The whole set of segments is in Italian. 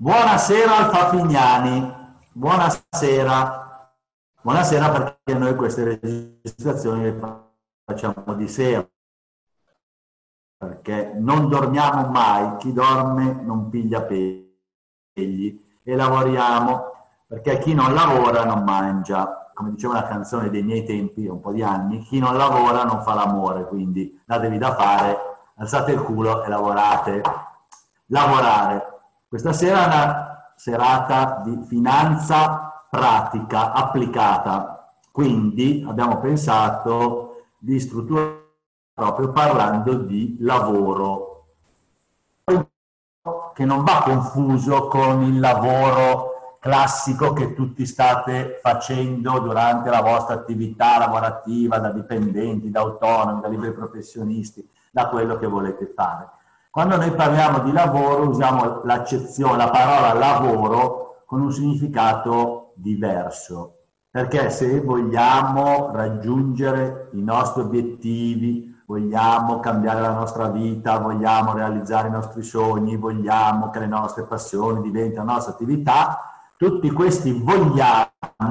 Buonasera Alfa Fignani, buonasera. Buonasera perché noi queste registrazioni le facciamo di sera, perché non dormiamo mai, chi dorme non piglia pegli e lavoriamo, perché chi non lavora non mangia. Come diceva una canzone dei miei tempi, un po' di anni, chi non lavora non fa l'amore, quindi datevi da fare, alzate il culo e lavorate. Lavorare. Questa sera è una serata di finanza pratica applicata, quindi abbiamo pensato di strutturare proprio parlando di lavoro, che non va confuso con il lavoro classico che tutti state facendo durante la vostra attività lavorativa, da dipendenti, da autonomi, da liberi professionisti, da quello che volete fare. Quando noi parliamo di lavoro usiamo l'accezione, la parola lavoro con un significato diverso, perché se vogliamo raggiungere i nostri obiettivi, vogliamo cambiare la nostra vita, vogliamo realizzare i nostri sogni, vogliamo che le nostre passioni diventino la nostra attività, tutti questi vogliamo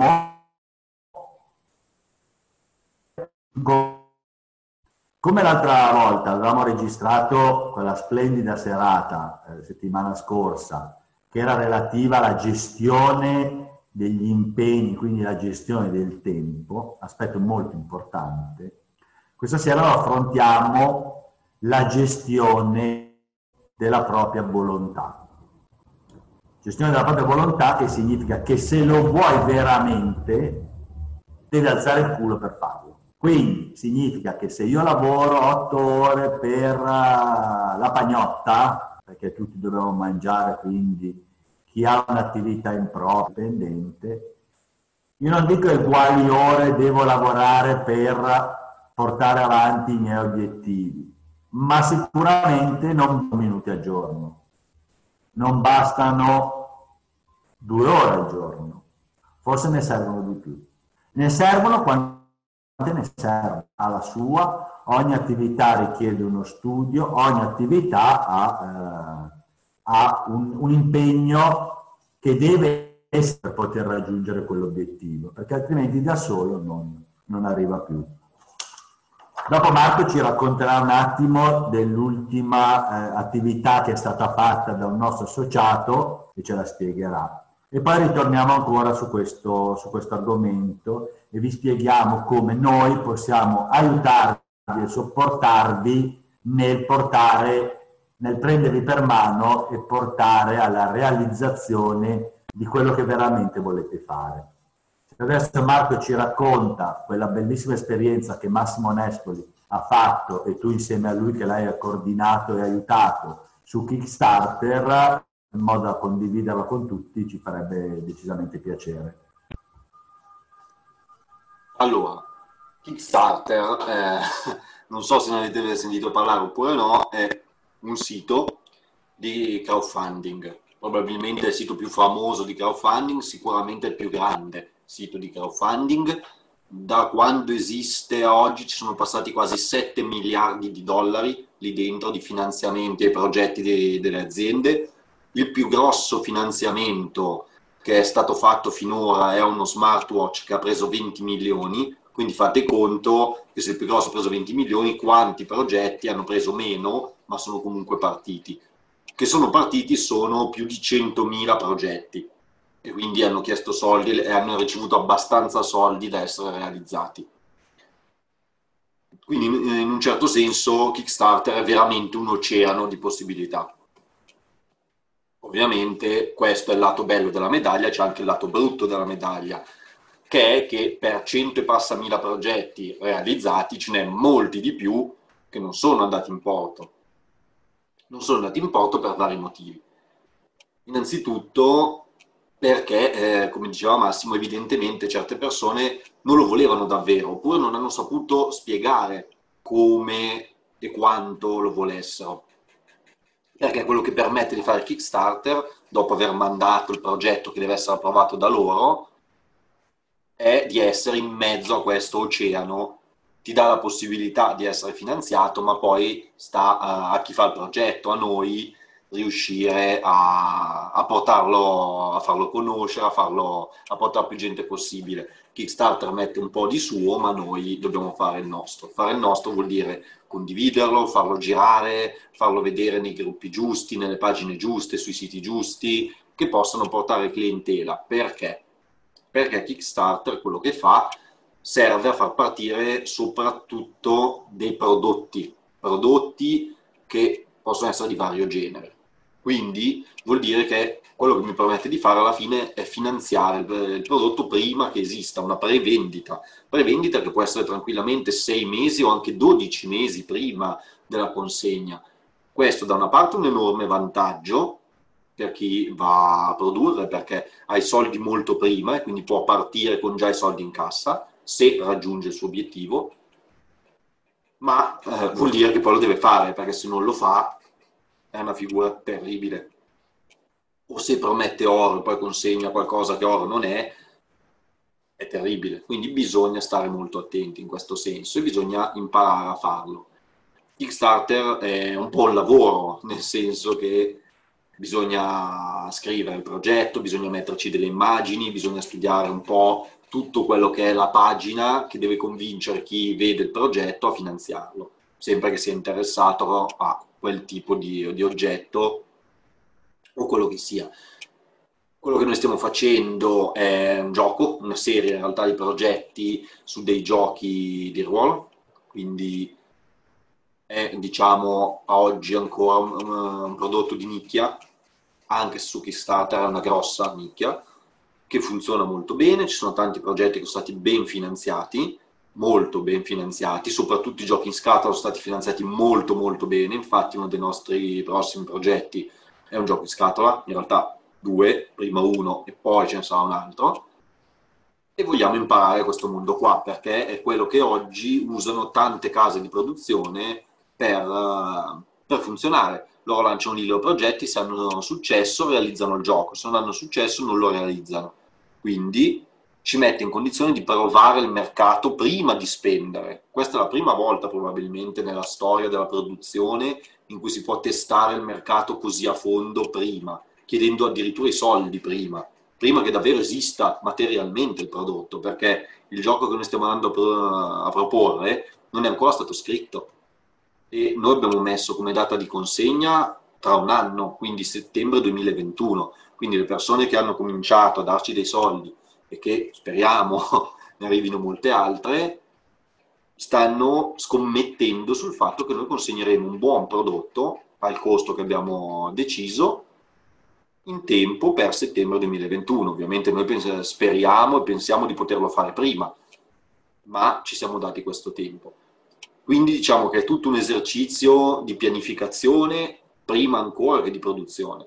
come l'altra volta avevamo registrato quella splendida serata settimana scorsa, che era relativa alla gestione degli impegni, quindi la gestione del tempo, aspetto molto importante. Questa sera affrontiamo la gestione della propria volontà. Gestione della propria volontà che significa che se lo vuoi veramente devi alzare il culo per farlo. Quindi significa che se io lavoro 8 ore per la pagnotta, perché tutti dobbiamo mangiare, quindi chi ha un'attività in proprio, dipendente, io non dico uguali ore devo lavorare per portare avanti i miei obiettivi, ma sicuramente non 2 minuti al giorno, non bastano 2 ore al giorno, forse ne servono di più. Ne servono quante ne servono alla sua, ogni attività richiede uno studio, ogni attività ha un impegno che deve essere per poter raggiungere quell'obiettivo, perché altrimenti da solo non arriva più. Dopo Marco ci racconterà un attimo dell'ultima attività che è stata fatta da un nostro associato e ce la spiegherà. E poi ritorniamo ancora su questo argomento e vi spieghiamo come noi possiamo aiutarvi e supportarvi nel prendervi per mano e portare alla realizzazione di quello che veramente volete fare. Adesso Marco ci racconta quella bellissima esperienza che Massimo Nespoli ha fatto e tu insieme a lui che l'hai coordinato e aiutato su Kickstarter, in modo da condividerla con tutti, ci farebbe decisamente piacere. Allora, Kickstarter, non so se ne avete sentito parlare oppure no, è un sito di crowdfunding, probabilmente il sito più famoso di crowdfunding, sicuramente il più grande sito di crowdfunding. Da quando esiste a oggi ci sono passati quasi 7 miliardi di dollari lì dentro di finanziamenti ai progetti delle aziende. Il più grosso finanziamento che è stato fatto finora è uno smartwatch che ha preso 20 milioni, quindi fate conto che se il più grosso ha preso 20 milioni, quanti progetti hanno preso meno, ma sono comunque partiti. Che sono partiti sono più di 100.000 progetti, e quindi hanno chiesto soldi e hanno ricevuto abbastanza soldi da essere realizzati. Quindi in un certo senso Kickstarter è veramente un oceano di possibilità. Ovviamente questo è il lato bello della medaglia, c'è anche il lato brutto della medaglia, che è che per 100 e passa mila progetti realizzati ce n'è molti di più che non sono andati in porto. Non sono andati in porto per vari motivi. Innanzitutto perché, come diceva Massimo, evidentemente certe persone non lo volevano davvero, oppure non hanno saputo spiegare come e quanto lo volessero. Perché è quello che permette di fare Kickstarter, dopo aver mandato il progetto che deve essere approvato da loro, è di essere in mezzo a questo oceano. Ti dà la possibilità di essere finanziato, ma poi sta a chi fa il progetto, a noi, riuscire a portarlo, a farlo conoscere, a portare più gente possibile. Kickstarter mette un po' di suo, ma noi dobbiamo fare il nostro. Fare il nostro vuol dire condividerlo, farlo girare, farlo vedere nei gruppi giusti, nelle pagine giuste, sui siti giusti, che possano portare clientela. Perché? Perché Kickstarter quello che fa serve a far partire soprattutto dei prodotti che possono essere di vario genere. Quindi vuol dire che quello che mi permette di fare alla fine è finanziare il prodotto prima che esista, una prevendita che può essere tranquillamente 6 mesi o anche 12 mesi prima della consegna. Questo da una parte è un enorme vantaggio per chi va a produrre, perché ha i soldi molto prima e quindi può partire con già i soldi in cassa se raggiunge il suo obiettivo, ma vuol dire che poi lo deve fare, perché se non lo fa è una figura terribile. O se promette oro e poi consegna qualcosa che oro non è terribile. Quindi bisogna stare molto attenti in questo senso e bisogna imparare a farlo. Kickstarter è un po' un lavoro, nel senso che bisogna scrivere il progetto, bisogna metterci delle immagini, bisogna studiare un po' tutto quello che è la pagina che deve convincere chi vede il progetto a finanziarlo, sempre che sia interessato a quel tipo di oggetto o quello che sia. Quello che noi stiamo facendo è un gioco, una serie in realtà di progetti su dei giochi di ruolo, quindi è diciamo a oggi ancora un prodotto di nicchia, anche se su Kickstarter è una grossa nicchia, che funziona molto bene, ci sono tanti progetti che sono stati ben finanziati, molto ben finanziati, soprattutto i giochi in scatola sono stati finanziati molto molto bene, infatti uno dei nostri prossimi progetti è un gioco in scatola, in realtà 2, prima uno e poi ce ne sarà un altro, e vogliamo imparare questo mondo qua, perché è quello che oggi usano tante case di produzione per funzionare. Loro lanciano lì i loro progetti, se hanno successo realizzano il gioco, se non hanno successo non lo realizzano. Quindi ci mette in condizione di provare il mercato prima di spendere. Questa è la prima volta probabilmente nella storia della produzione in cui si può testare il mercato così a fondo prima, chiedendo addirittura i soldi prima che davvero esista materialmente il prodotto, perché il gioco che noi stiamo andando a proporre non è ancora stato scritto e noi abbiamo messo come data di consegna tra un anno, quindi settembre 2021, quindi le persone che hanno cominciato a darci dei soldi e che speriamo ne arrivino molte altre, stanno scommettendo sul fatto che noi consegneremo un buon prodotto al costo che abbiamo deciso in tempo per settembre 2021. Ovviamente noi speriamo e pensiamo di poterlo fare prima, ma ci siamo dati questo tempo. Quindi diciamo che è tutto un esercizio di pianificazione prima ancora che di produzione.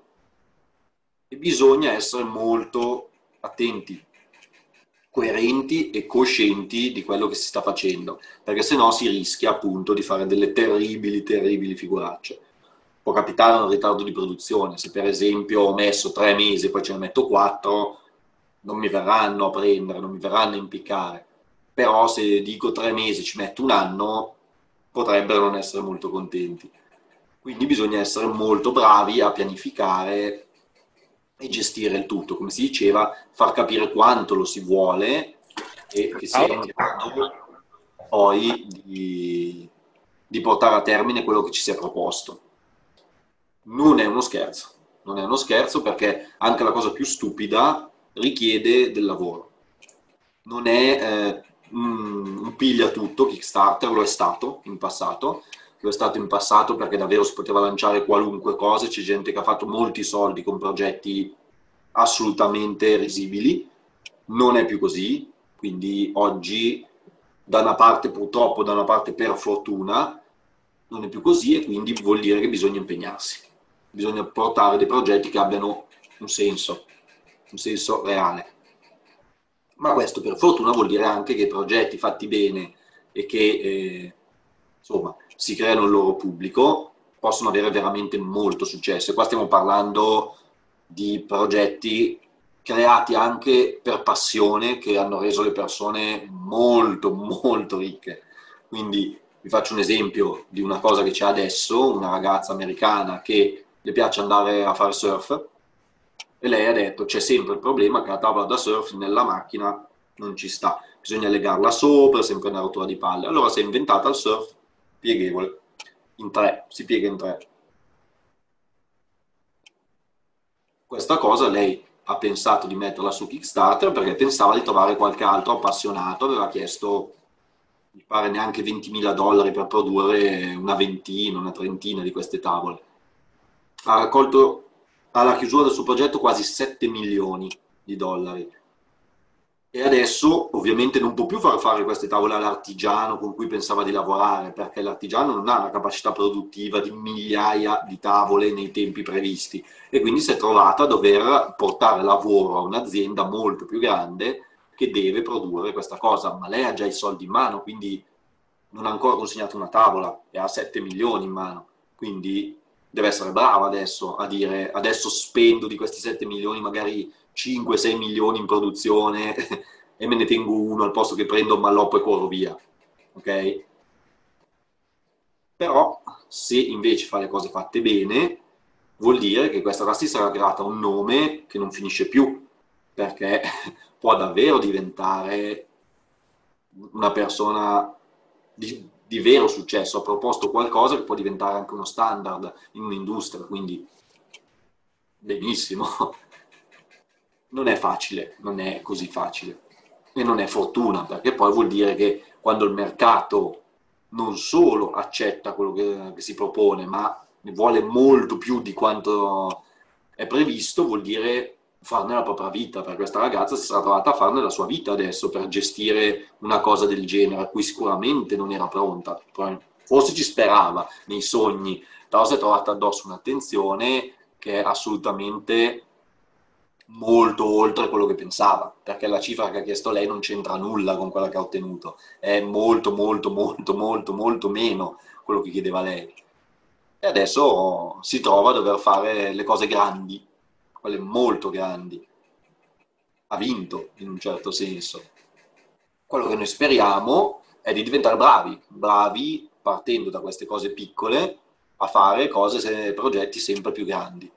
E bisogna essere molto attenti, coerenti e coscienti di quello che si sta facendo, perché sennò si rischia appunto di fare delle terribili figuracce. Può capitare un ritardo di produzione, se per esempio ho messo 3 mesi e poi ce ne metto 4, non mi verranno a prendere, non mi verranno a impiccare. Però se dico 3 mesi ci metto un anno, potrebbero non essere molto contenti. Quindi bisogna essere molto bravi a pianificare e gestire il tutto, come si diceva, far capire quanto lo si vuole e che sia in grado poi di portare a termine quello che ci si è proposto. Non è uno scherzo perché anche la cosa più stupida richiede del lavoro. Non è un piglia tutto, Kickstarter lo è stato in passato, perché davvero si poteva lanciare qualunque cosa, c'è gente che ha fatto molti soldi con progetti assolutamente risibili, non è più così, quindi oggi da una parte purtroppo, da una parte per fortuna, non è più così e quindi vuol dire che bisogna impegnarsi, bisogna portare dei progetti che abbiano un senso reale. Ma questo per fortuna vuol dire anche che i progetti fatti bene e che insomma si creano il loro pubblico possono avere veramente molto successo. E qua stiamo parlando di progetti creati anche per passione che hanno reso le persone molto ricche. Quindi vi faccio un esempio di una cosa che c'è adesso, una ragazza americana che le piace andare a fare surf e lei ha detto c'è sempre il problema che la tavola da surf nella macchina non ci sta, bisogna legarla sopra, sempre una rottura di palle. Allora si è inventata il surf pieghevole, in tre, si piega in tre. Questa cosa lei ha pensato di metterla su Kickstarter perché pensava di trovare qualche altro appassionato, aveva chiesto, mi pare, neanche $20.000 per produrre una ventina, una trentina di queste tavole. Ha raccolto alla chiusura del suo progetto quasi 7 milioni di dollari. E adesso ovviamente non può più far fare queste tavole all'artigiano con cui pensava di lavorare, perché l'artigiano non ha la capacità produttiva di migliaia di tavole nei tempi previsti e quindi si è trovata a dover portare lavoro a un'azienda molto più grande che deve produrre questa cosa, ma lei ha già i soldi in mano, quindi non ha ancora consegnato una tavola e ha 7 milioni in mano, quindi deve essere brava adesso a dire adesso spendo di questi 7 milioni magari 5-6 milioni in produzione e me ne tengo uno al posto che prendo un malloppo e corro via, ok? Però se invece fa le cose fatte bene, vuol dire che questa qua si sarà creata un nome che non finisce più, perché può davvero diventare una persona di vero successo, ha proposto qualcosa che può diventare anche uno standard in un'industria, quindi benissimo. Non è facile, non è così facile e non è fortuna, perché poi vuol dire che quando il mercato non solo accetta quello che si propone, ma ne vuole molto più di quanto è previsto, vuol dire farne la propria vita, perché questa ragazza si sarà trovata a farne la sua vita adesso per gestire una cosa del genere, a cui sicuramente non era pronta, forse ci sperava nei sogni, però si è trovata addosso un'attenzione che è assolutamente molto oltre quello che pensava, perché la cifra che ha chiesto lei non c'entra nulla con quella che ha ottenuto, è molto molto molto molto molto meno quello che chiedeva lei. E adesso si trova a dover fare le cose grandi, quelle molto grandi. Ha vinto in un certo senso. Quello che noi speriamo è di diventare bravi, bravi partendo da queste cose piccole a fare cose, progetti sempre più grandi.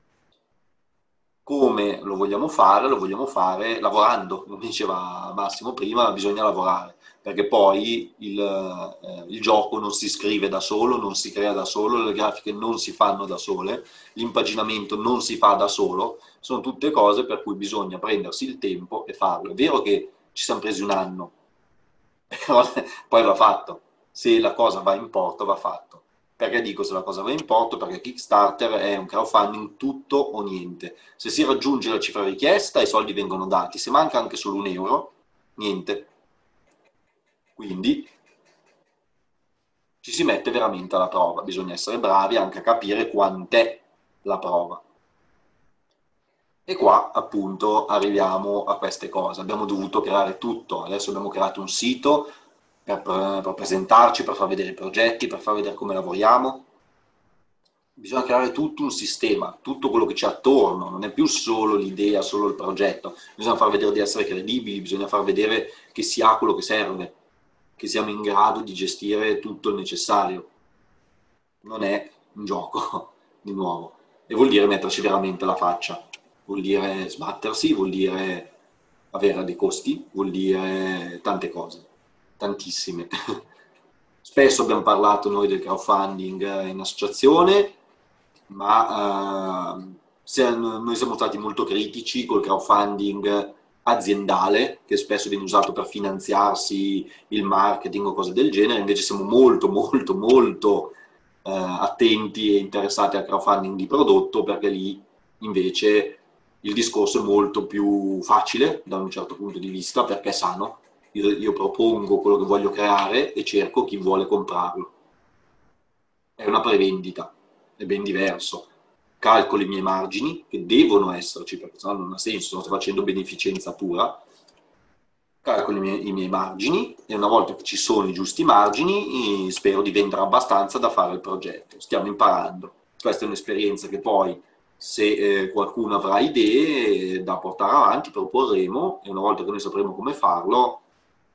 Come lo vogliamo fare? Lo vogliamo fare lavorando, come diceva Massimo prima, bisogna lavorare, perché poi il gioco non si scrive da solo, non si crea da solo, le grafiche non si fanno da sole, l'impaginamento non si fa da solo, sono tutte cose per cui bisogna prendersi il tempo e farlo. È vero che ci siamo presi un anno, però poi va fatto, se la cosa va in porto va fatto. Perché dico se la cosa va in porto? Perché Kickstarter è un crowdfunding tutto o niente. Se si raggiunge la cifra richiesta, i soldi vengono dati. Se manca anche solo €1, niente. Quindi ci si mette veramente alla prova. Bisogna essere bravi anche a capire quant'è la prova. E qua appunto arriviamo a queste cose. Abbiamo dovuto creare tutto. Adesso abbiamo creato un sito per presentarci, per far vedere i progetti, per far vedere come lavoriamo. Bisogna creare tutto un sistema, tutto quello che c'è attorno, non è più solo l'idea, solo il progetto, bisogna far vedere di essere credibili, bisogna far vedere che si ha quello che serve, che siamo in grado di gestire tutto il necessario. Non è un gioco, di nuovo, e vuol dire metterci veramente la faccia, vuol dire sbattersi, vuol dire avere dei costi, vuol dire tante cose, tantissime. Spesso abbiamo parlato noi del crowdfunding in associazione, ma noi siamo stati molto critici col crowdfunding aziendale, che spesso viene usato per finanziarsi il marketing o cose del genere, invece siamo molto molto molto attenti e interessati al crowdfunding di prodotto, perché lì invece il discorso è molto più facile da un certo punto di vista, perché è sano. Io propongo quello che voglio creare e cerco chi vuole comprarlo. È una prevendita, è ben diverso. Calcolo i miei margini, che devono esserci, perché sennò non ha senso, sto facendo beneficenza pura. Calcolo i miei margini e una volta che ci sono i giusti margini spero di vendere abbastanza da fare il progetto. Stiamo imparando. Questa è un'esperienza che poi, se qualcuno avrà idee da portare avanti, proporremo, e una volta che noi sapremo come farlo,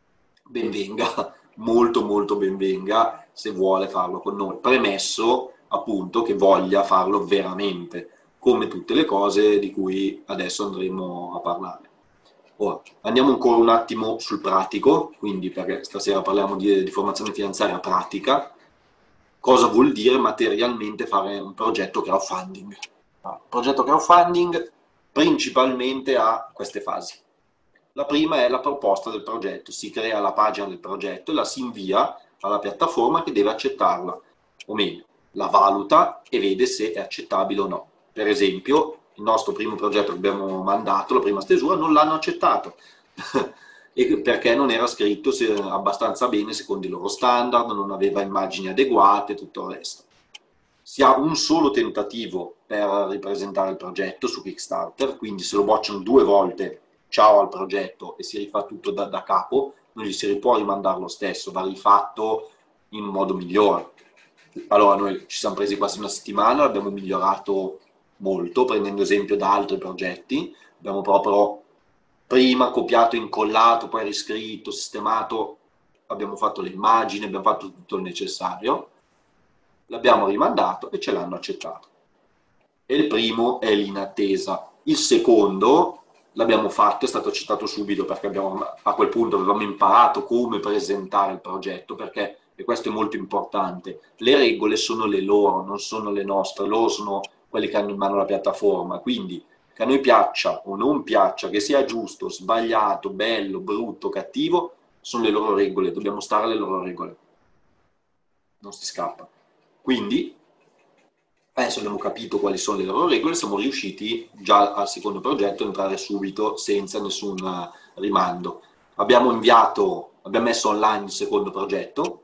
ben venga, molto molto ben venga se vuole farlo con noi. Premesso appunto che voglia farlo veramente, come tutte le cose di cui adesso andremo a parlare. Ora, andiamo ancora un attimo sul pratico, quindi perché stasera parliamo di formazione finanziaria pratica. Cosa vuol dire materialmente fare un progetto crowdfunding? Il progetto crowdfunding principalmente ha queste fasi. La prima è la proposta del progetto, si crea la pagina del progetto e la si invia alla piattaforma che deve accettarla, o meglio, la valuta e vede se è accettabile o no. Per esempio, il nostro primo progetto che abbiamo mandato, la prima stesura, non l'hanno accettato, e perché non era scritto abbastanza bene secondo i loro standard, non aveva immagini adeguate e tutto il resto. Si ha un solo tentativo per ripresentare il progetto su Kickstarter, quindi se lo bocciano 2 volte, ciao al progetto, e si rifà tutto da capo, non gli si può rimandare lo stesso, va rifatto in modo migliore. Allora noi ci siamo presi quasi una settimana, l'abbiamo migliorato molto, prendendo esempio da altri progetti, abbiamo proprio prima copiato, incollato, poi riscritto, sistemato, abbiamo fatto le immagini, abbiamo fatto tutto il necessario, l'abbiamo rimandato e ce l'hanno accettato. E il primo è l'inattesa. Il secondo l'abbiamo fatto, è stato accettato subito perché a quel punto avevamo imparato come presentare il progetto, perché, e questo è molto importante, le regole sono le loro, non sono le nostre, loro sono quelli che hanno in mano la piattaforma, quindi che a noi piaccia o non piaccia, che sia giusto, sbagliato, bello, brutto, cattivo, sono le loro regole, dobbiamo stare alle loro regole, non si scappa. Quindi adesso abbiamo capito quali sono le loro regole, siamo riusciti già al secondo progetto a entrare subito senza nessun rimando. Abbiamo messo online il secondo progetto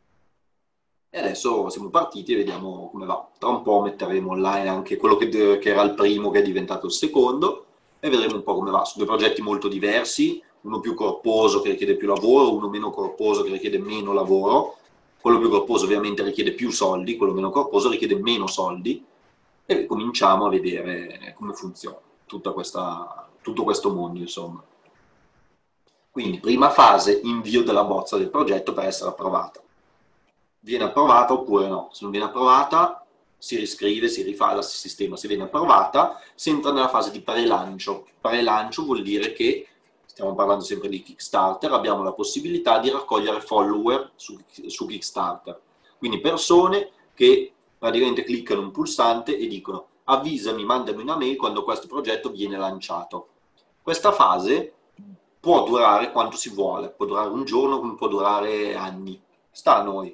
e adesso siamo partiti e vediamo come va. Tra un po' metteremo online anche quello che era il primo che è diventato il secondo e vedremo un po' come va. Sono 2 progetti molto diversi, uno più corposo che richiede più lavoro, uno meno corposo che richiede meno lavoro. Quello più corposo ovviamente richiede più soldi, quello meno corposo richiede meno soldi e cominciamo a vedere come funziona tutto questo mondo, insomma. Quindi, prima fase, invio della bozza del progetto per essere approvata. Viene approvata oppure no? Se non viene approvata, si riscrive, si rifà il sistema. Se viene approvata, si entra nella fase di pre-lancio. Pre-lancio vuol dire che, stiamo parlando sempre di Kickstarter, abbiamo la possibilità di raccogliere follower su Kickstarter. Quindi persone che praticamente cliccano un pulsante e dicono avvisami, mandami una mail quando questo progetto viene lanciato. Questa fase può durare quanto si vuole, può durare un giorno, come può durare anni, sta a noi.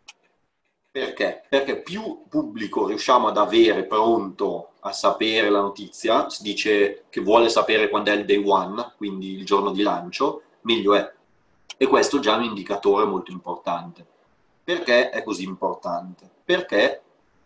Perché? Perché più pubblico riusciamo ad avere pronto a sapere la notizia, si dice che vuole sapere quando è il day one, quindi il giorno di lancio, meglio è. E questo già è un indicatore molto importante. Perché è così importante? Perché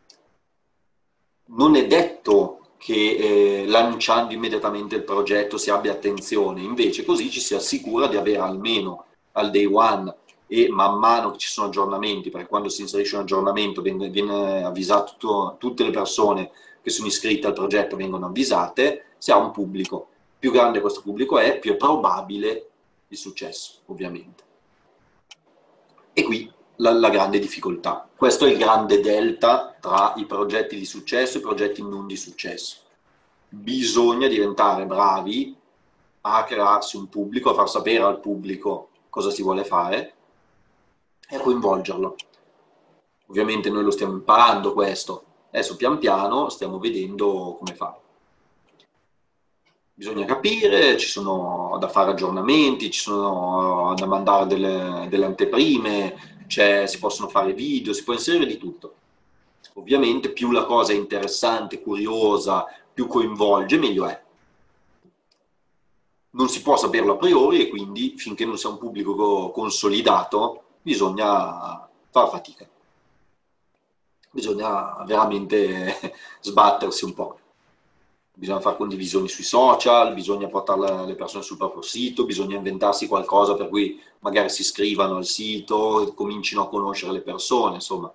non è detto che lanciando immediatamente il progetto si abbia attenzione, invece così ci si assicura di avere almeno al day one e man mano che ci sono aggiornamenti, perché quando si inserisce un aggiornamento viene avvisato, tutte le persone che sono iscritte al progetto vengono avvisate, si ha un pubblico. Più grande questo pubblico è, più è probabile il successo, ovviamente. E qui la grande difficoltà. Questo è il grande delta tra i progetti di successo e i progetti non di successo. Bisogna diventare bravi a crearsi un pubblico, a far sapere al pubblico cosa si vuole fare e a coinvolgerlo. Ovviamente noi lo stiamo imparando questo, adesso pian piano stiamo vedendo come fare. Bisogna capire, ci sono da fare aggiornamenti, ci sono da mandare delle anteprime, si possono fare video, si può inserire di tutto. Ovviamente più la cosa è interessante, curiosa, più coinvolge, meglio è. Non si può saperlo a priori e quindi finché non sia un pubblico consolidato bisogna fare fatica. Bisogna veramente sbattersi un po'. Bisogna fare condivisioni sui social, bisogna portare le persone sul proprio sito, bisogna inventarsi qualcosa per cui magari si iscrivano al sito e comincino a conoscere le persone, insomma,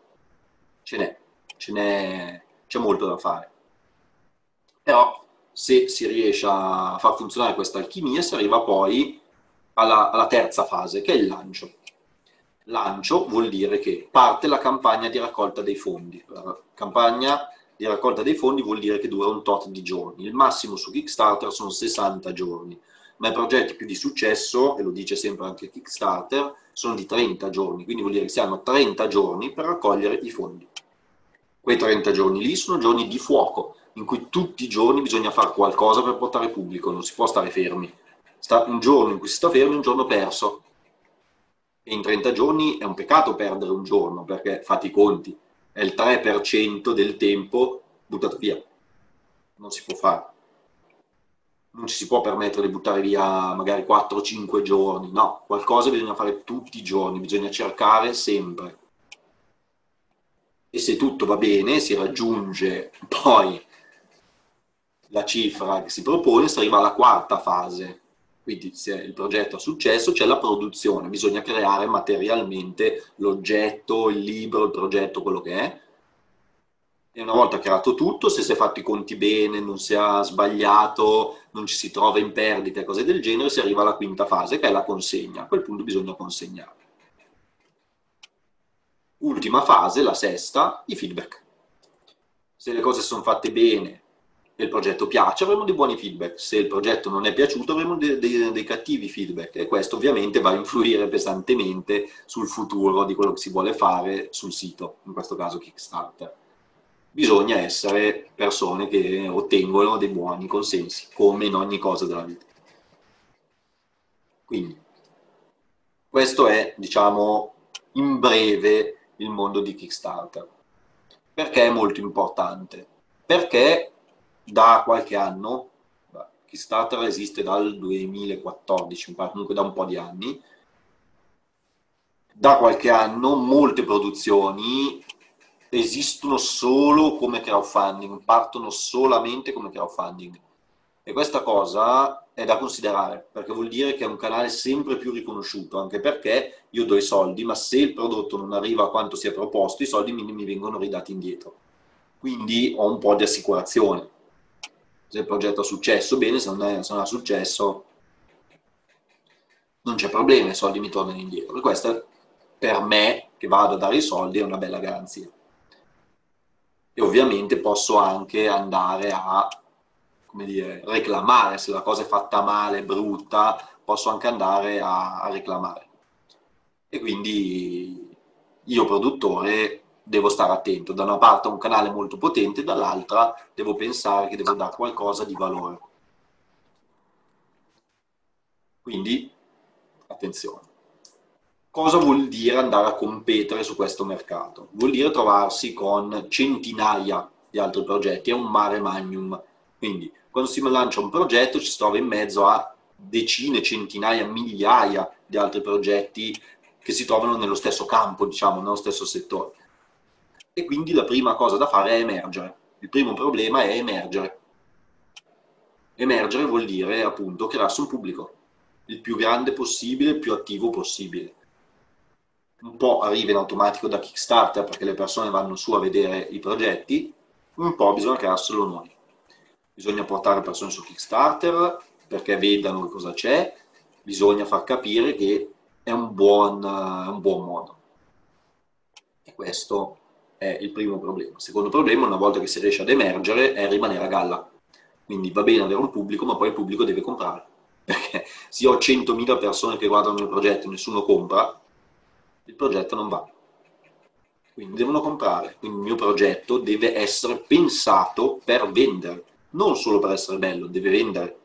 c'è molto da fare. Però se si riesce a far funzionare questa alchimia si arriva poi alla terza fase, che è il lancio. Lancio vuol dire che parte la campagna di raccolta dei fondi. La campagna di raccolta dei fondi vuol dire che dura un tot di giorni. Il massimo su Kickstarter sono 60 giorni, ma i progetti più di successo, e lo dice sempre anche Kickstarter, sono di 30 giorni, quindi vuol dire che si hanno 30 giorni per raccogliere i fondi. Quei 30 giorni lì sono giorni di fuoco, in cui tutti i giorni bisogna fare qualcosa per portare pubblico, non si può stare fermi. Un giorno in cui si sta fermi è un giorno perso. E in 30 giorni è un peccato perdere un giorno, perché fate i conti, è il 3% del tempo buttato via. Non si può fare. Non ci si può permettere di buttare via magari 4-5 giorni, no, qualcosa bisogna fare tutti i giorni, bisogna cercare sempre. E se tutto va bene, si raggiunge poi la cifra che si propone, si arriva alla quarta fase. Quindi se il progetto ha successo c'è la produzione, bisogna creare materialmente l'oggetto, il libro, il progetto, quello che è. E una volta creato tutto, se si è fatto i conti bene, non si è sbagliato, non ci si trova in perdite, cose del genere, si arriva alla quinta fase che è la consegna. A quel punto bisogna consegnare. Ultima fase, la sesta, i feedback. Se le cose sono fatte bene e il progetto piace, avremo dei buoni feedback. Se il progetto non è piaciuto, avremo dei cattivi feedback. E questo ovviamente va a influire pesantemente sul futuro di quello che si vuole fare sul sito, in questo caso Kickstarter. Bisogna essere persone che ottengono dei buoni consensi, come in ogni cosa della vita. Quindi, questo è, diciamo, in breve il mondo di Kickstarter. Perché è molto importante? Perché da qualche anno, Kickstarter esiste dal 2014, comunque da un po' di anni, da qualche anno molte produzioni esistono solo come crowdfunding, partono solamente come crowdfunding. E questa cosa è da considerare, perché vuol dire che è un canale sempre più riconosciuto, anche perché io do i soldi, ma se il prodotto non arriva a quanto si è proposto, i soldi mi vengono ridati indietro. Quindi ho un po' di assicurazione. Se il progetto ha successo, bene, se non ha successo, non c'è problema, i soldi mi tornano indietro. E questa, per me, che vado a dare i soldi, è una bella garanzia. E ovviamente posso anche andare a, come dire, reclamare, se la cosa è fatta male, brutta, posso anche andare a reclamare. E quindi io produttore devo stare attento, da una parte ho un canale molto potente, dall'altra devo pensare che devo dare qualcosa di valore. Quindi, attenzione. Cosa vuol dire andare a competere su questo mercato? Vuol dire trovarsi con centinaia di altri progetti, è un mare magnum. Quindi, quando si lancia un progetto ci si trova in mezzo a decine, centinaia, migliaia di altri progetti che si trovano nello stesso campo, diciamo, nello stesso settore. E quindi la prima cosa da fare è emergere. Il primo problema è emergere. Emergere vuol dire, appunto, crearsi un pubblico il più grande possibile, il più attivo possibile. Un po' arriva in automatico da Kickstarter perché le persone vanno su a vedere i progetti, un po' bisogna crearselo noi. Bisogna portare persone su Kickstarter perché vedano cosa c'è, bisogna far capire che è un buon modo. E questo è il primo problema. Il secondo problema, una volta che si riesce ad emergere, è rimanere a galla. Quindi va bene avere un pubblico, ma poi il pubblico deve comprare. Perché se io ho 100.000 persone che guardano il mio progetto e nessuno compra, il progetto non va. Quindi devono comprare. Quindi il mio progetto deve essere pensato per vendere, non solo per essere bello, deve vendere.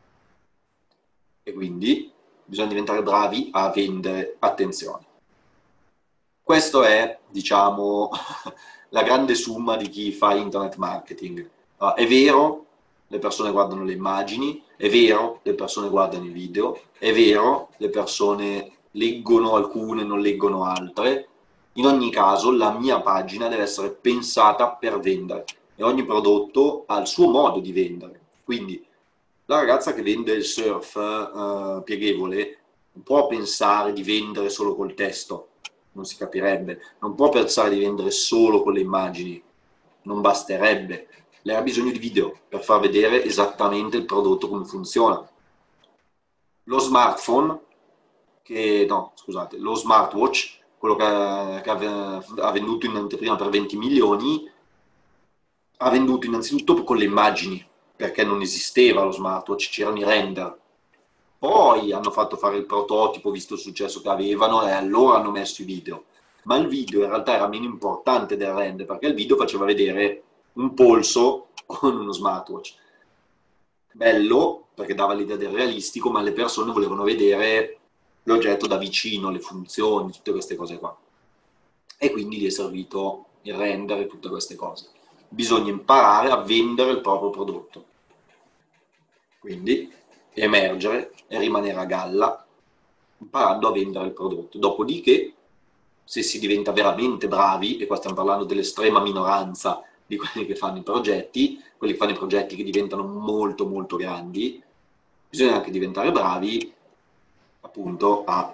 E quindi bisogna diventare bravi a vendere. Attenzione. Questo è, diciamo, la grande summa di chi fa internet marketing. È vero, le persone guardano le immagini, è vero, le persone guardano i video, è vero, le persone leggono alcune, non leggono altre. In ogni caso, la mia pagina deve essere pensata per vendere e ogni prodotto ha il suo modo di vendere. Quindi la ragazza che vende il surf pieghevole può pensare di vendere solo col testo, non si capirebbe, non può pensare di vendere solo con le immagini, non basterebbe. Lei ha bisogno di video per far vedere esattamente il prodotto come funziona. Lo smartphone, lo smartwatch quello che ha venduto in anteprima per 20 milioni, ha venduto innanzitutto con le immagini, perché non esisteva lo smartwatch, c'erano i render. Poi hanno fatto fare il prototipo, visto il successo che avevano, e allora hanno messo i video. Ma il video in realtà era meno importante del render, perché il video faceva vedere un polso con uno smartwatch. Bello, perché dava l'idea del realistico, ma le persone volevano vedere l'oggetto da vicino, le funzioni, tutte queste cose qua. E quindi gli è servito il render e tutte queste cose. Bisogna imparare a vendere il proprio prodotto. Quindi emergere e rimanere a galla imparando a vendere il prodotto. Dopodiché, se si diventa veramente bravi, e qua stiamo parlando dell'estrema minoranza di quelli che fanno i progetti, quelli che fanno i progetti che diventano molto molto grandi, bisogna anche diventare bravi appunto a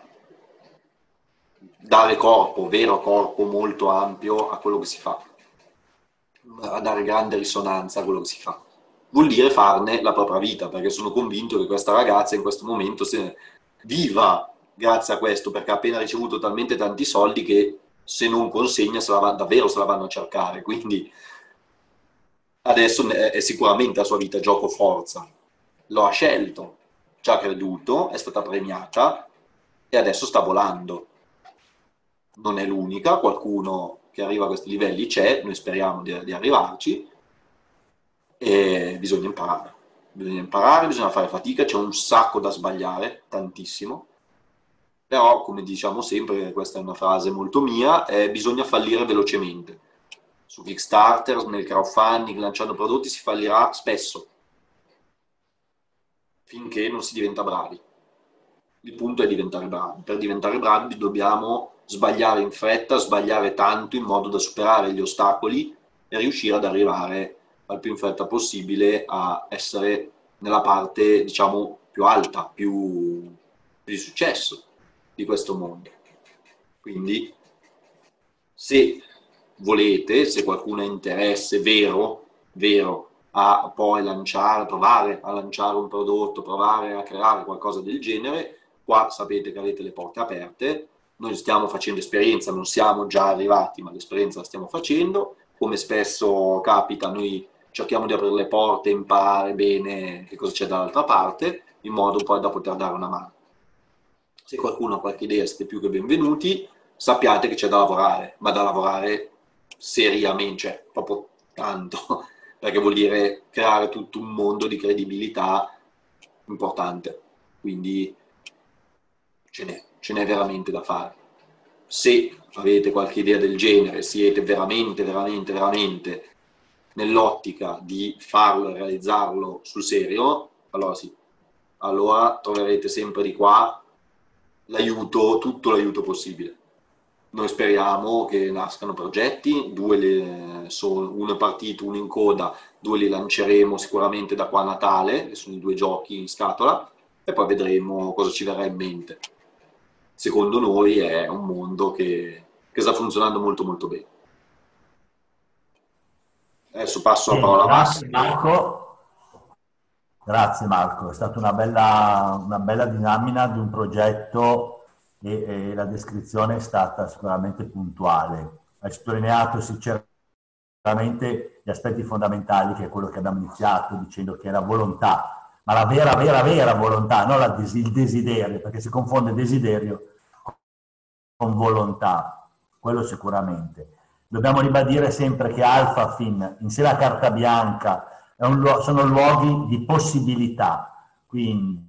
dare corpo, vero corpo molto ampio a quello che si fa, a dare grande risonanza a quello che si fa. Vuol dire farne la propria vita, perché sono convinto che questa ragazza in questo momento viva grazie a questo, perché ha appena ricevuto talmente tanti soldi che se non consegna davvero se la vanno a cercare, quindi adesso è sicuramente la sua vita gioco forza, lo ha scelto, ci ha creduto, è stata premiata e adesso sta volando. Non è l'unica, qualcuno che arriva a questi livelli c'è, noi speriamo di arrivarci, e bisogna imparare, bisogna fare fatica, c'è un sacco da sbagliare, tantissimo, però come diciamo sempre, questa è una frase molto mia, bisogna fallire velocemente. Su Kickstarter, nel crowdfunding, lanciando prodotti si fallirà spesso, finché non si diventa bravi. Il punto è diventare bravi. Per diventare bravi dobbiamo sbagliare in fretta, sbagliare tanto in modo da superare gli ostacoli e riuscire ad arrivare al più in fretta possibile a essere nella parte, diciamo, più alta, più di successo di questo mondo. Quindi, se volete, se qualcuno ha interesse vero a poi provare a lanciare un prodotto, provare a creare qualcosa del genere, qua sapete che avete le porte aperte, noi stiamo facendo esperienza, non siamo già arrivati, ma l'esperienza la stiamo facendo, come spesso capita noi cerchiamo di aprire le porte, imparare bene che cosa c'è dall'altra parte, in modo poi da poter dare una mano. Se qualcuno ha qualche idea siete più che benvenuti, sappiate che c'è da lavorare, ma da lavorare seriamente, cioè proprio tanto, perché vuol dire creare tutto un mondo di credibilità importante, quindi ce n'è veramente da fare. Se avete qualche idea del genere, siete veramente nell'ottica di farlo e realizzarlo sul serio, allora sì, allora troverete sempre di qua l'aiuto, tutto l'aiuto possibile. Noi speriamo che nascano progetti, uno è partito, uno in coda, 2 li lanceremo sicuramente da qua a Natale, che sono i 2 giochi in scatola, e poi vedremo cosa ci verrà in mente. Secondo noi è un mondo che sta funzionando molto molto bene. Adesso passo la parola a Massimo. Grazie Marco, è stata una bella dinamica di un progetto e la descrizione è stata sicuramente puntuale. Hai sottolineato sinceramente gli aspetti fondamentali, che è quello che abbiamo iniziato dicendo che era volontà, ma la vera volontà, non il desiderio, perché si confonde desiderio con volontà, quello sicuramente. Dobbiamo ribadire sempre che AlphaFin, insieme a Carta Bianca, sono luoghi di possibilità, quindi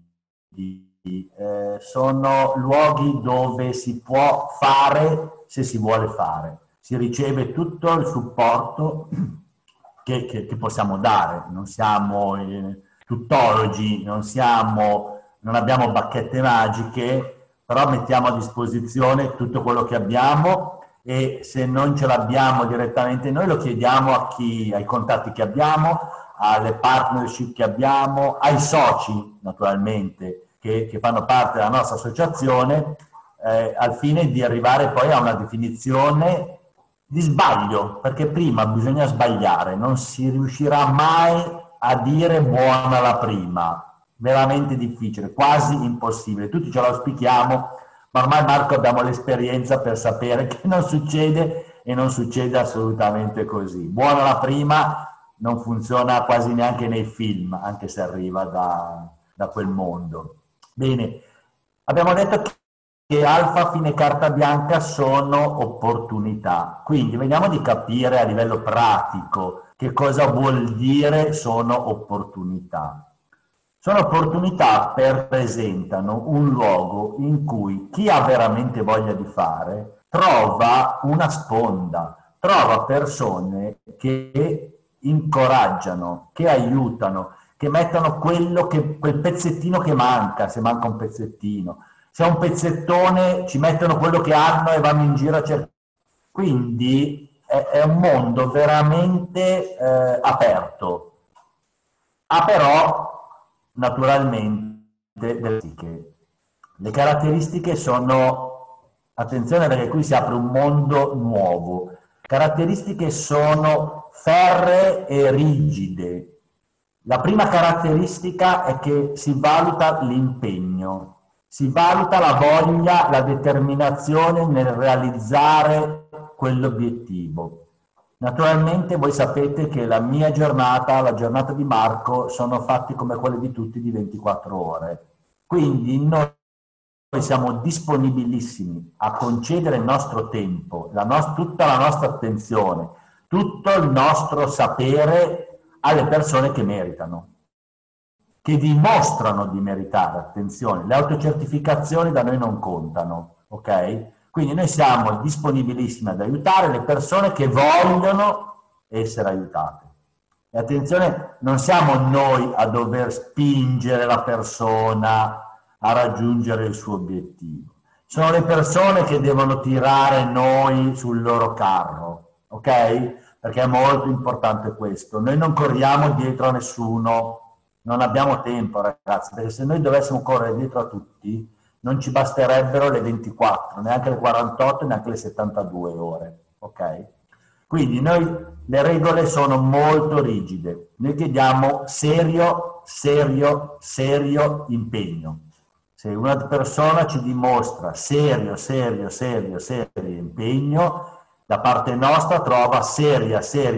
sono luoghi dove si può fare se si vuole fare, si riceve tutto il supporto che possiamo dare, non siamo tuttologi, non abbiamo bacchette magiche, però mettiamo a disposizione tutto quello che abbiamo, e se non ce l'abbiamo direttamente noi lo chiediamo ai contatti che abbiamo, alle partnership che abbiamo, ai soci naturalmente che fanno parte della nostra associazione, al fine di arrivare poi a una definizione di sbaglio, perché prima bisogna sbagliare, non si riuscirà mai a dire buona la prima, veramente difficile, quasi impossibile, tutti ce lo auspichiamo, Ma ormai Marco abbiamo l'esperienza per sapere che non succede e non succede assolutamente così. Buona la prima, non funziona quasi neanche nei film, anche se arriva da quel mondo. Bene, abbiamo detto che alfa fine carta bianca sono opportunità, quindi vediamo di capire a livello pratico che cosa vuol dire sono opportunità. Sono opportunità che rappresentano un luogo in cui chi ha veramente voglia di fare trova una sponda, trova persone che incoraggiano, che aiutano, che mettono quel pezzettino che manca, se manca un pezzettino. Se è un pezzettone ci mettono quello che hanno e vanno in giro a cercare. Quindi è un mondo veramente aperto. Ha però naturalmente le caratteristiche sono, attenzione perché qui si apre un mondo nuovo, caratteristiche sono ferree e rigide. La prima caratteristica è che si valuta l'impegno, si valuta la voglia, la determinazione nel realizzare quell'obiettivo. Naturalmente voi sapete che la mia giornata, la giornata di Marco, sono fatti come quelle di tutti di 24 ore. Quindi noi siamo disponibilissimi a concedere il nostro tempo, tutta la nostra attenzione, tutto il nostro sapere alle persone che meritano, che dimostrano di meritare. Attenzione, le autocertificazioni da noi non contano, ok? Quindi noi siamo disponibilissimi ad aiutare le persone che vogliono essere aiutate. E attenzione, non siamo noi a dover spingere la persona a raggiungere il suo obiettivo. Sono le persone che devono tirare noi sul loro carro, ok? Perché è molto importante questo. Noi non corriamo dietro a nessuno, non abbiamo tempo, ragazzi, perché se noi dovessimo correre dietro a tutti, non ci basterebbero le 24, neanche le 48, neanche le 72 ore, ok? Quindi noi, le regole sono molto rigide, noi chiediamo serio impegno. Se una persona ci dimostra serio impegno, da parte nostra trova serio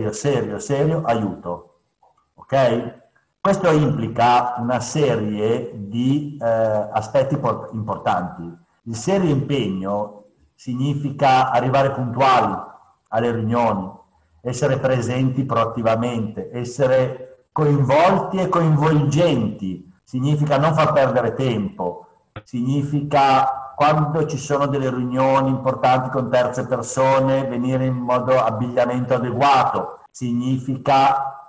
aiuto, ok? Questo implica una serie di aspetti importanti. Il serio impegno significa arrivare puntuali alle riunioni, essere presenti proattivamente, essere coinvolti e coinvolgenti, significa non far perdere tempo, significa quando ci sono delle riunioni importanti con terze persone venire in modo abbigliamento adeguato, significa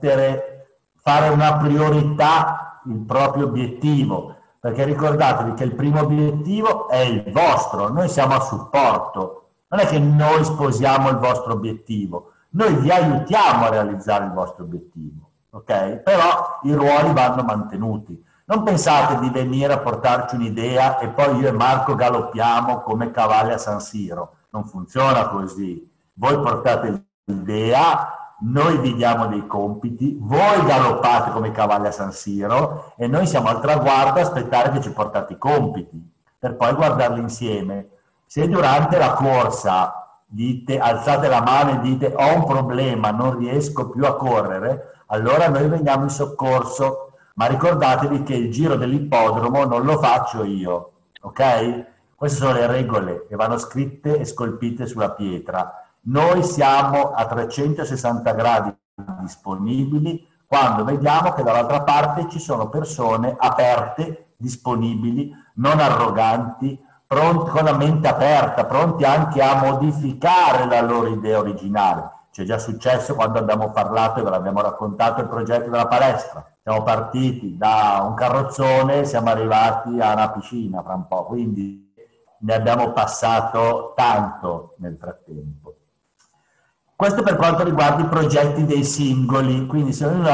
fare una priorità il proprio obiettivo, perché ricordatevi che il primo obiettivo è il vostro, noi siamo a supporto, non è che noi sposiamo il vostro obiettivo, noi vi aiutiamo a realizzare il vostro obiettivo, ok? Però i ruoli vanno mantenuti. Non pensate di venire a portarci un'idea e poi io e Marco galoppiamo come cavalli a San Siro, non funziona così. Voi portate l'idea, noi vi diamo dei compiti, voi galoppate come cavalli a San Siro e noi siamo al traguardo a aspettare che ci portate i compiti per poi guardarli insieme. Se durante la corsa alzate la mano e dite ho un problema, non riesco più a correre, allora noi veniamo in soccorso, ma ricordatevi che il giro dell'ippodromo non lo faccio io, ok? Queste sono le regole che vanno scritte e scolpite sulla pietra. Noi siamo a 360 gradi disponibili quando vediamo che dall'altra parte ci sono persone aperte, disponibili, non arroganti, pronti, con la mente aperta, pronti anche a modificare la loro idea originale. Ci è già successo quando abbiamo parlato e ve l'abbiamo raccontato il progetto della palestra. Siamo partiti da un carrozzone, siamo arrivati a una piscina fra un po', quindi ne abbiamo passato tanto nel frattempo. Questo per quanto riguarda i progetti dei singoli, quindi se uno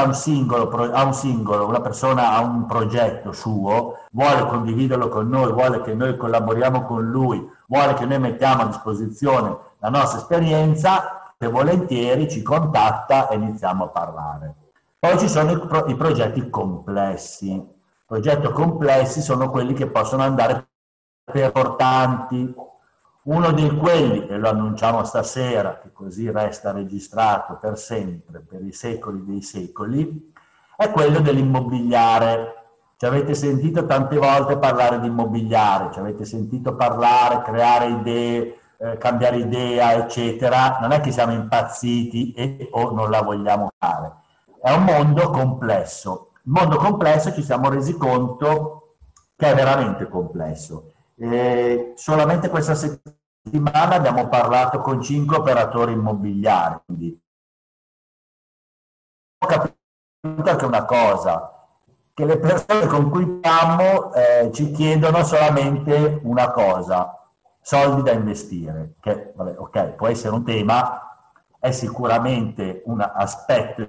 una persona ha un progetto suo, vuole condividerlo con noi, vuole che noi collaboriamo con lui, vuole che noi mettiamo a disposizione la nostra esperienza, se volentieri ci contatta e iniziamo a parlare. Poi ci sono i progetti complessi. I progetti complessi sono quelli che possono andare importanti. Uno di quelli, e lo annunciamo stasera, che così resta registrato per sempre, per i secoli dei secoli, è quello dell'immobiliare. Ci avete sentito tante volte parlare di immobiliare, ci avete sentito parlare, creare idee, cambiare idea, eccetera. Non è che siamo impazziti o non la vogliamo fare. È un mondo complesso. Il mondo complesso ci siamo resi conto che è veramente complesso. Solamente questa settimana abbiamo parlato con 5 operatori immobiliari. Quindi ho capito anche una cosa, che le persone con cui parliamo ci chiedono solamente una cosa: soldi da investire, che vabbè, ok, può essere un tema, è sicuramente un aspetto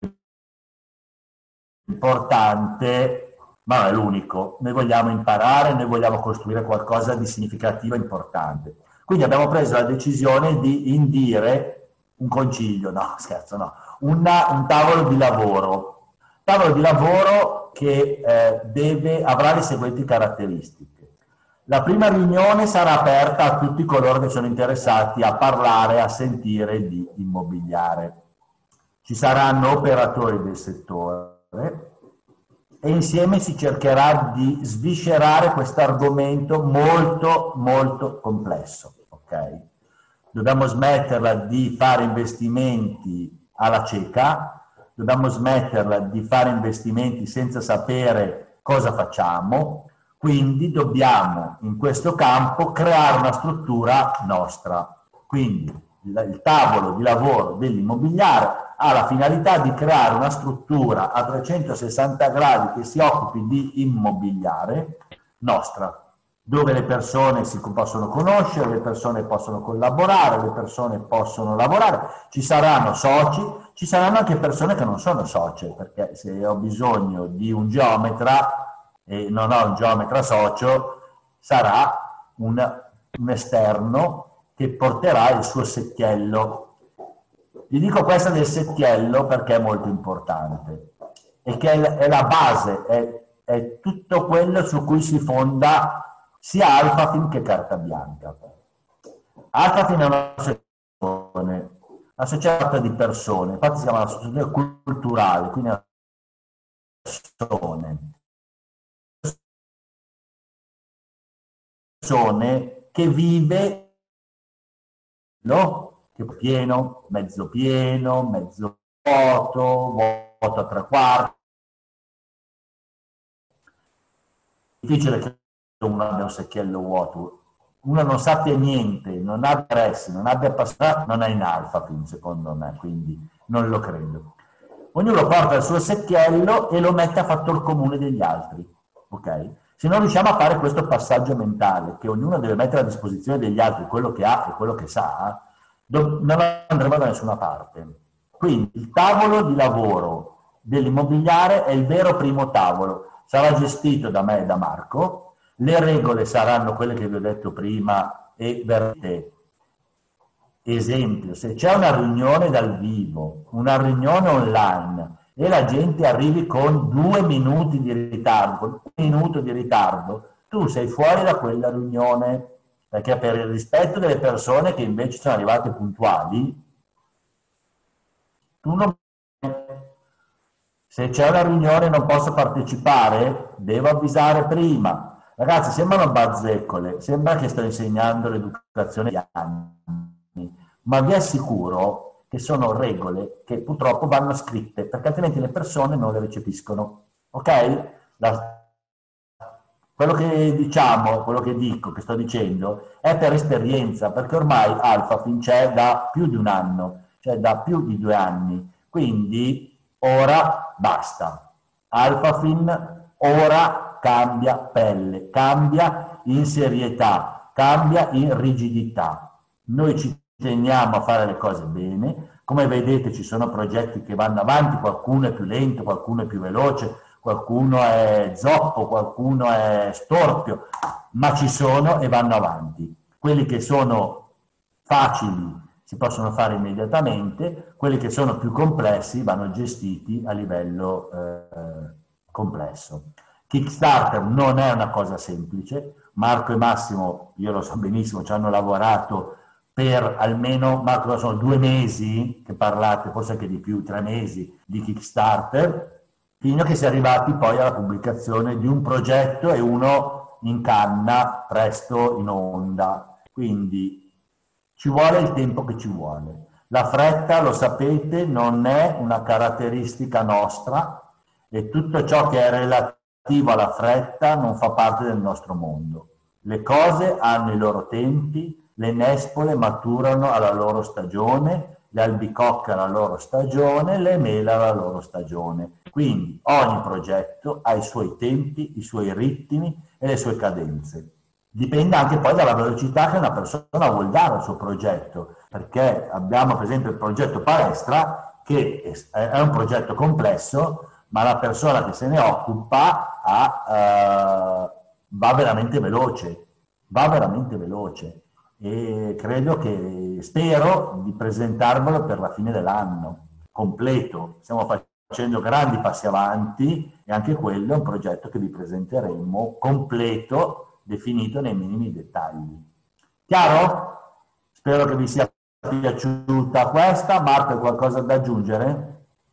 importante, ma non è l'unico. Noi vogliamo imparare, noi vogliamo costruire qualcosa di significativo e importante. Quindi abbiamo preso la decisione di indire un concilio, no scherzo, no, un tavolo di lavoro. Tavolo di lavoro che avrà le seguenti caratteristiche. La prima riunione sarà aperta a tutti coloro che sono interessati a parlare, a sentire di immobiliare. Ci saranno operatori del settore e insieme si cercherà di sviscerare questo argomento molto molto complesso. Okay? Dobbiamo smetterla di fare investimenti alla cieca, dobbiamo smetterla di fare investimenti senza sapere cosa facciamo, quindi dobbiamo in questo campo creare una struttura nostra. Quindi il tavolo di lavoro dell'immobiliare ha la finalità di creare una struttura a 360 gradi che si occupi di immobiliare nostra, dove le persone si possono conoscere, le persone possono collaborare, le persone possono lavorare, ci saranno soci, ci saranno anche persone che non sono socie, perché se ho bisogno di un geometra e non ho un geometra socio, sarà un esterno che porterà il suo secchiello. Vi dico questa del secchiello perché è molto importante e che è la base, è tutto quello su cui si fonda sia Alphafin che Carta Bianca. Alphafin è una società di persone, infatti si chiama una società culturale, quindi persone che vive, no? Che mezzo pieno, mezzo vuoto, vuoto a tre quarti. Difficile che uno abbia un secchiello vuoto, uno non sappia niente, non abbia interessi, non abbia passione, non è in Alphafin secondo me, quindi non lo credo. Ognuno porta il suo secchiello e lo mette a fattor comune degli altri, ok? Se non riusciamo a fare questo passaggio mentale, che ognuno deve mettere a disposizione degli altri quello che ha e quello che sa, non andremo da nessuna parte. Quindi il tavolo di lavoro dell'immobiliare è il vero primo tavolo, sarà gestito da me e da Marco, le regole saranno quelle che vi ho detto prima e veramente, esempio, se c'è una riunione dal vivo, una riunione online e la gente arrivi con 2 minuti di ritardo, con 1 minuto di ritardo, tu sei fuori da quella riunione, perché per il rispetto delle persone che invece sono arrivate puntuali, tu non... Se c'è una riunione e non posso partecipare, devo avvisare prima. Ragazzi, sembrano bazzecole, sembra che sto insegnando l'educazione agli anni, ma vi assicuro che sono regole che purtroppo vanno scritte, perché altrimenti le persone non le recepiscono. Ok? Quello che diciamo, quello che dico, che sto dicendo, è per esperienza, perché ormai Alphafin c'è da più di un anno, cioè da più di 2 anni. Quindi ora basta. Alphafin ora cambia pelle, cambia in serietà, cambia in rigidità. Noi ci teniamo a fare le cose bene, come vedete ci sono progetti che vanno avanti, qualcuno è più lento, qualcuno è più veloce, qualcuno è zoppo, qualcuno è storpio, ma ci sono e vanno avanti. Quelli che sono facili si possono fare immediatamente, quelli che sono più complessi vanno gestiti a livello complesso. Kickstarter non è una cosa semplice. Marco e Massimo, io lo so benissimo, ci hanno lavorato per almeno, Marco, sono 2 mesi che parlate, forse anche di più, 3 mesi di Kickstarter, fino a che si è arrivati poi alla pubblicazione di un progetto e uno in canna, presto in onda. Quindi ci vuole il tempo che ci vuole. La fretta, lo sapete, non è una caratteristica nostra e tutto ciò che è relativo alla fretta non fa parte del nostro mondo. Le cose hanno i loro tempi, le nespole maturano alla loro stagione, le albicocche alla loro stagione, le mele alla loro stagione. Quindi ogni progetto ha i suoi tempi, i suoi ritmi e le sue cadenze. Dipende anche poi dalla velocità che una persona vuol dare al suo progetto, perché abbiamo per esempio il progetto palestra, che è un progetto complesso, ma la persona che se ne occupa va veramente veloce, va veramente veloce e credo che, spero di presentarvelo per la fine dell'anno, completo. Stiamo facendo grandi passi avanti e anche quello è un progetto che vi presenteremo completo, definito nei minimi dettagli. Chiaro? Spero che vi sia piaciuta questa. Marco, hai qualcosa da aggiungere?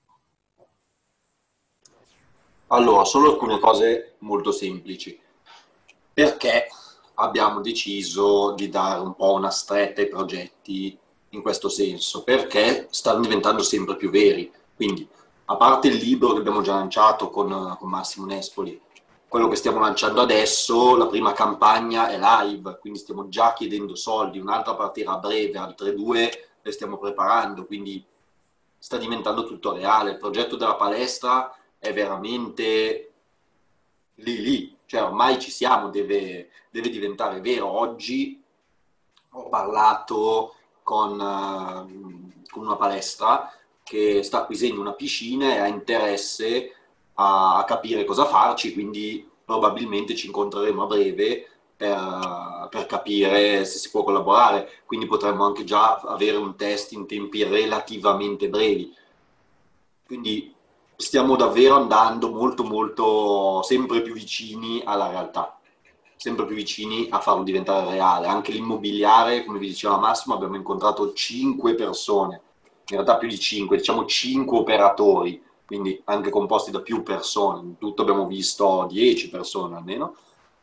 Allora, solo alcune cose molto semplici. Perché abbiamo deciso di dare un po' una stretta ai progetti in questo senso? Perché stanno diventando sempre più veri. Quindi, a parte il libro che abbiamo già lanciato con Massimo Nespoli, quello che stiamo lanciando adesso, la prima campagna è live, quindi stiamo già chiedendo soldi, un'altra partirà a breve, altre due le stiamo preparando, quindi sta diventando tutto reale. Il progetto della palestra è veramente lì, cioè ormai ci siamo, deve diventare vero. Oggi ho parlato con una palestra che sta acquisendo una piscina e ha interesse a capire cosa farci, quindi probabilmente ci incontreremo a breve per capire se si può collaborare, quindi potremmo anche già avere un test in tempi relativamente brevi. Quindi stiamo davvero andando molto molto sempre più vicini alla realtà, sempre più vicini a farlo diventare reale. Anche l'immobiliare, come vi diceva Massimo, abbiamo incontrato 5 persone, in realtà più di 5, diciamo 5 operatori, quindi anche composti da più persone, in tutto abbiamo visto 10 persone almeno,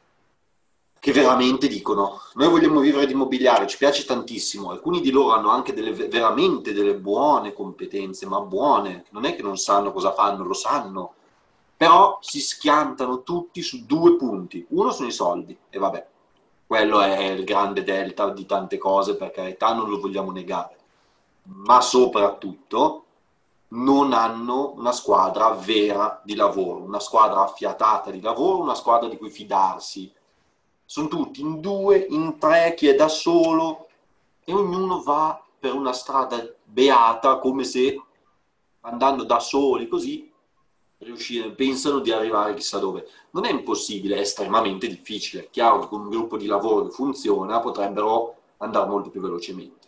che veramente dicono: noi vogliamo vivere di immobiliare, ci piace tantissimo. Alcuni di loro hanno anche veramente delle buone competenze, ma buone, non è che non sanno cosa fanno, lo sanno, però si schiantano tutti su 2 punti. Uno sono i soldi, e vabbè, quello è il grande delta di tante cose, per carità, non lo vogliamo negare, ma soprattutto non hanno una squadra vera di lavoro, una squadra affiatata di lavoro, una squadra di cui fidarsi. Sono tutti in 2, in 3, chi è da solo, e ognuno va per una strada beata, come se andando da soli così pensano di arrivare chissà dove. Non è impossibile, è estremamente difficile. È chiaro che con un gruppo di lavoro che funziona potrebbero andare molto più velocemente.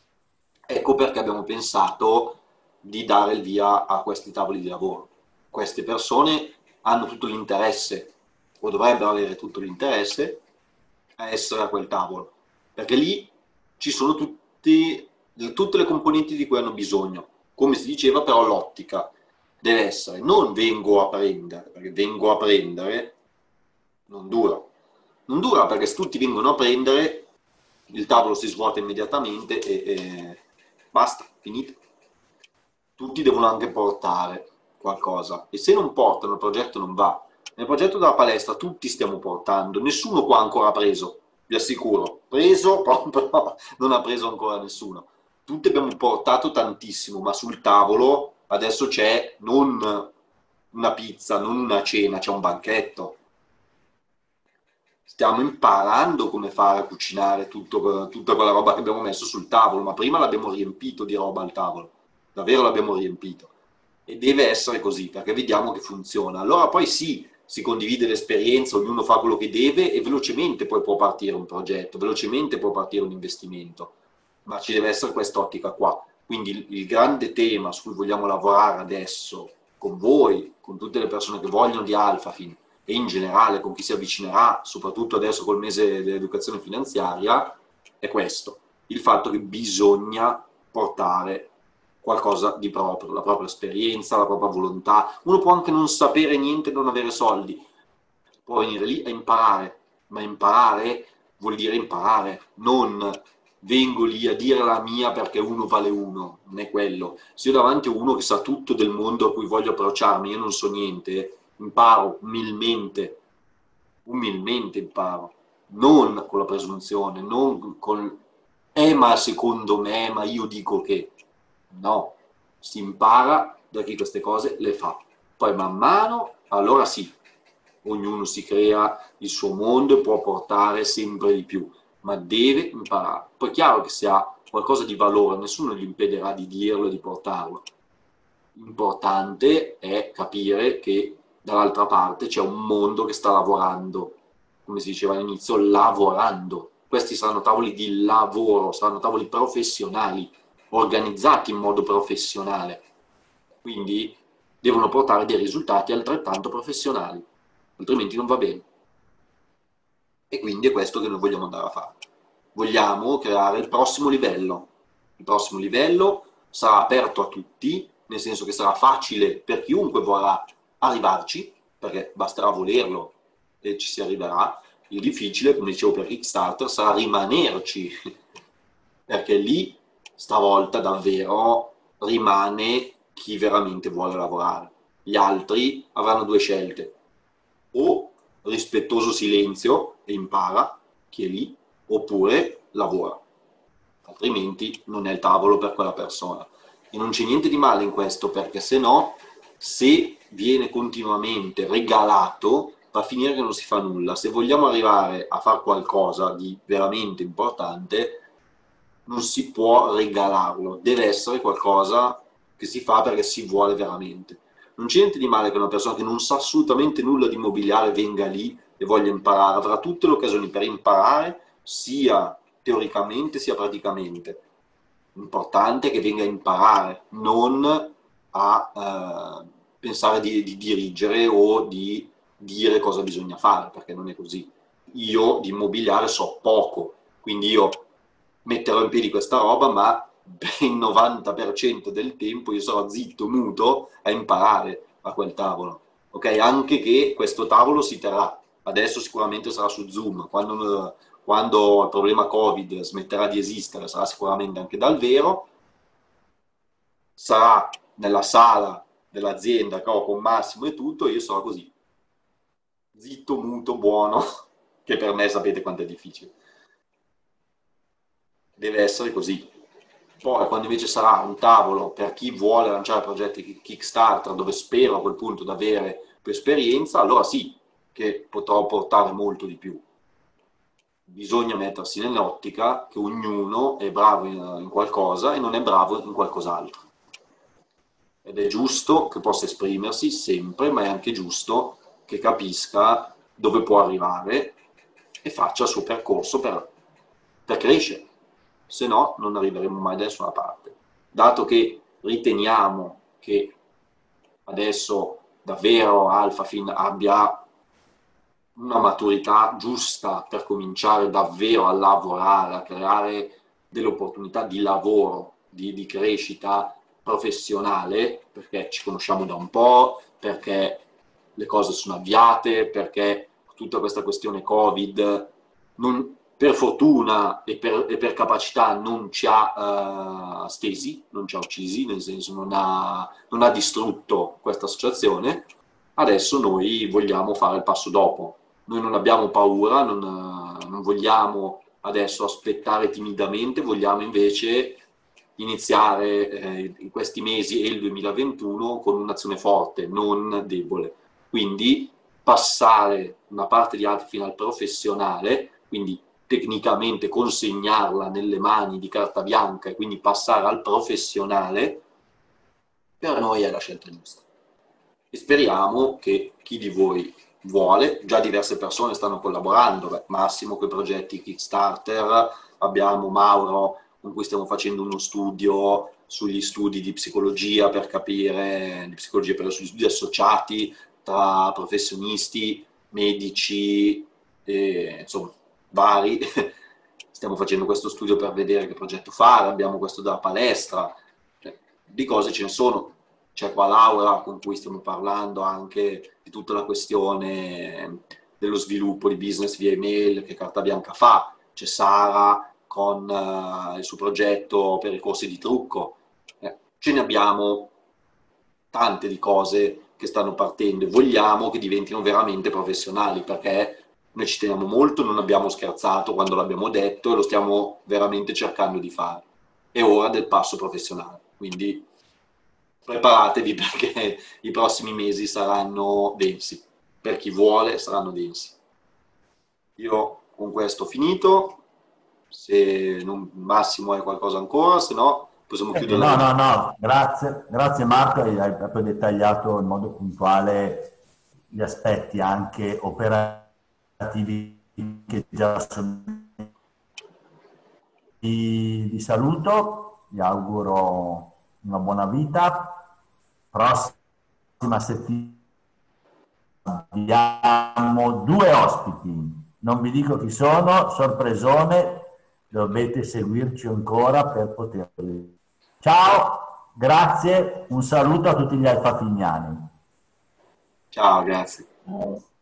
Ecco perché abbiamo pensato di dare il via a questi tavoli di lavoro. Queste persone hanno tutto l'interesse, o dovrebbero avere tutto l'interesse, a essere a quel tavolo, perché lì ci sono tutte le componenti di cui hanno bisogno. Come si diceva, però l'ottica deve essere: non vengo a prendere, perché vengo a prendere non dura. Non dura perché se tutti vengono a prendere, il tavolo si svuota immediatamente e basta, finito. Tutti devono anche portare qualcosa, e se non portano il progetto non va. Nel progetto della palestra tutti stiamo portando, nessuno qua ha ancora preso, vi assicuro, preso, però non ha preso ancora nessuno. Tutti abbiamo portato tantissimo, ma sul tavolo adesso c'è non una pizza, non una cena, c'è un banchetto. Stiamo imparando come fare a cucinare tutta quella roba che abbiamo messo sul tavolo, ma prima l'abbiamo riempito di roba al tavolo, davvero l'abbiamo riempito. E deve essere così, perché vediamo che funziona. Allora poi sì, si condivide l'esperienza, ognuno fa quello che deve e velocemente poi può partire un progetto, velocemente può partire un investimento, ma ci deve essere quest'ottica qua. Quindi il grande tema su cui vogliamo lavorare adesso con voi, con tutte le persone che vogliono di Alphafin, e in generale con chi si avvicinerà, soprattutto adesso col mese dell'educazione finanziaria, è questo, il fatto che bisogna portare qualcosa di proprio, la propria esperienza, la propria volontà. Uno può anche non sapere niente, non avere soldi, può venire lì a imparare, ma imparare vuol dire imparare, non vengo lì a dire la mia perché uno vale uno, non è quello. Se io davanti a uno che sa tutto del mondo a cui voglio approcciarmi, io non so niente, imparo umilmente imparo, non con la presunzione, non con ma secondo me, ma io dico che no, si impara da chi queste cose le fa. Poi man mano, allora sì, ognuno si crea il suo mondo e può portare sempre di più, ma deve imparare. Poi è chiaro che se ha qualcosa di valore, nessuno gli impedirà di dirlo e di portarlo. L'importante è capire che dall'altra parte c'è un mondo che sta lavorando, come si diceva all'inizio, lavorando. Questi saranno tavoli di lavoro, saranno tavoli professionali, organizzati in modo professionale. Quindi devono portare dei risultati altrettanto professionali, altrimenti non va bene. E quindi è questo che noi vogliamo andare a fare. Vogliamo creare il prossimo livello. Il prossimo livello sarà aperto a tutti, nel senso che sarà facile per chiunque vorrà arrivarci, perché basterà volerlo e ci si arriverà. Il difficile, come dicevo per Kickstarter, sarà rimanerci, perché lì stavolta davvero rimane chi veramente vuole lavorare. Gli altri avranno due scelte: o rispettoso silenzio e impara chi è lì, oppure lavora, altrimenti non è il tavolo per quella persona. E non c'è niente di male in questo, perché se no, se viene continuamente regalato, va a finire che non si fa nulla. Se vogliamo arrivare a fare qualcosa di veramente importante, non si può regalarlo, deve essere qualcosa che si fa perché si vuole veramente. Non c'è niente di male che una persona che non sa assolutamente nulla di immobiliare venga lì e voglia imparare, avrà tutte le occasioni per imparare, sia teoricamente sia praticamente. L'importante è che venga a imparare, non a pensare di dirigere o di dire cosa bisogna fare, perché non è così. Io di immobiliare so poco, quindi io metterò in piedi questa roba, ma per il 90% del tempo io sarò zitto, muto a imparare a quel tavolo. Ok? Anche che questo tavolo si terrà. Adesso sicuramente sarà su Zoom, quando il problema Covid smetterà di esistere, sarà sicuramente anche dal vero, sarà nella sala dell'azienda che ho con Massimo e tutto, io sarò così, zitto, muto, buono, che per me sapete quanto è difficile. Deve essere così. Poi quando invece sarà un tavolo per chi vuole lanciare progetti Kickstarter, dove spero a quel punto di avere più esperienza, allora sì che potrò portare molto di più. Bisogna mettersi nell'ottica che ognuno è bravo in qualcosa e non è bravo in qualcos'altro. Ed è giusto che possa esprimersi sempre, ma è anche giusto che capisca dove può arrivare e faccia il suo percorso per crescere. Se no non arriveremo mai da nessuna parte. Dato che riteniamo che adesso davvero AlphaFin abbia una maturità giusta per cominciare davvero a lavorare, a creare delle opportunità di lavoro, di crescita professionale, perché ci conosciamo da un po', perché le cose sono avviate, perché tutta questa questione Covid per fortuna e per capacità non ci ha stesi, non ci ha uccisi, nel senso non ha distrutto questa associazione. Adesso noi vogliamo fare il passo dopo. Noi non abbiamo paura, non vogliamo adesso aspettare timidamente, vogliamo invece iniziare in questi mesi e il 2021 con un'azione forte, non debole. Quindi passare una parte di AlphaFin al professionale, quindi tecnicamente consegnarla nelle mani di carta bianca e quindi passare al professionale, per noi è la scelta giusta. E speriamo che chi di voi vuole, già diverse persone stanno collaborando, Massimo con i progetti Kickstarter, abbiamo Mauro con cui stiamo facendo uno studio sugli studi di psicologia per capire, sugli studi associati tra professionisti medici, insomma, vari. Stiamo facendo questo studio per vedere che progetto fare, abbiamo questo della palestra, di cose ce ne sono. C'è qua Laura con cui stiamo parlando anche di tutta la questione dello sviluppo di business via email che Carta Bianca fa. C'è Sara con il suo progetto per i corsi di trucco. Ce ne abbiamo tante di cose che stanno partendo e vogliamo che diventino veramente professionali, perché noi ci teniamo molto, non abbiamo scherzato quando l'abbiamo detto e lo stiamo veramente cercando di fare. È ora del passo professionale, quindi preparatevi perché i prossimi mesi saranno densi, per chi vuole saranno densi. Io con questo ho finito, se non, Massimo hai qualcosa ancora, se no possiamo chiudere la No, registrazione. no, grazie Marco, hai proprio dettagliato in modo puntuale gli aspetti anche operativi che già sono. Vi saluto, vi auguro una buona vita. Prossima settimana abbiamo due ospiti, non vi dico chi sono, sorpresone, dovete seguirci ancora per poterli. Ciao, grazie, un saluto a tutti gli alfafignani. Ciao, grazie.